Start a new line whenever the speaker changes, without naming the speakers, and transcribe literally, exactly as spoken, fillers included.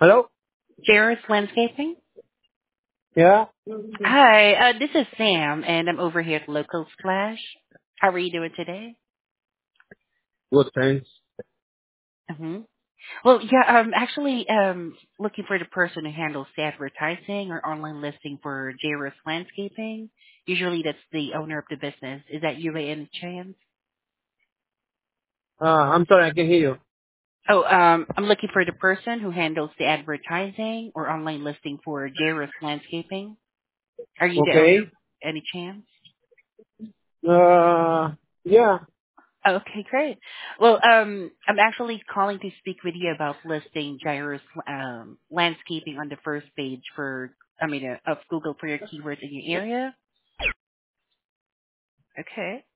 Hello?
Jairus Landscaping.
Yeah?
Hi, uh, this is Sam, and I'm over here at Local Splash. How are you doing today?
Good, thanks.
hmm Well, yeah, I'm actually um, looking for the person who handles the advertising or online listing for Jairus Landscaping. Usually that's the owner of the business. Is that you by any chance?
Uh, I'm sorry, I can hear you.
Oh, um, I'm looking for the person who handles the advertising or online listing for Jairus Landscaping. Are you the owner
Okay.
by any chance?
Uh, yeah.
Okay, great. Well, um, I'm actually calling to speak with you about listing Gyro's um, landscaping on the first page for, I mean, uh, of Google for your keywords in your area. Okay.